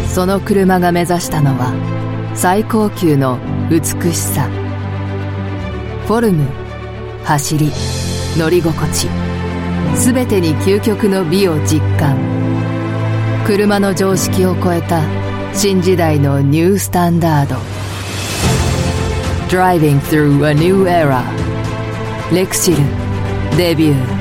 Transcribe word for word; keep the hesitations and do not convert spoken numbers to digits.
その車が目指したのは最高級の美しさ。フォルム、走り、乗り心地、すべてに究極の美を実感。車の常識を超えた新時代のニュースタンダード。 Driving through a new era。 レクシルデビュー。